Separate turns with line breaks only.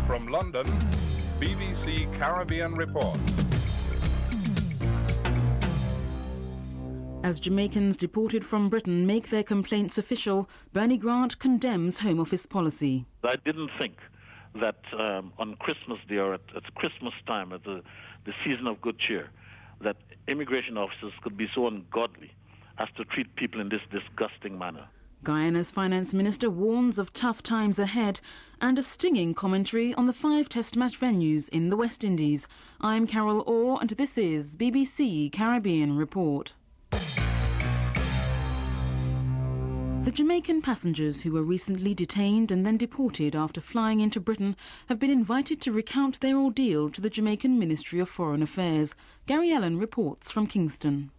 From London, BBC Caribbean Report.
As Jamaicans deported from Britain make their complaints official, Bernie Grant condemns Home Office policy.
I didn't think that on Christmas Day or at Christmas time, at the season of good cheer, that immigration officers could be so ungodly as to treat people in this disgusting manner.
Guyana's finance minister warns of tough times ahead and a stinging commentary on the 5 test match venues in the West Indies. I'm Carol Orr and this is BBC Caribbean Report. The Jamaican passengers who were recently detained and then deported after flying into Britain have been invited to recount their ordeal to the Jamaican Ministry of Foreign Affairs. Gary Allen reports from Kingston.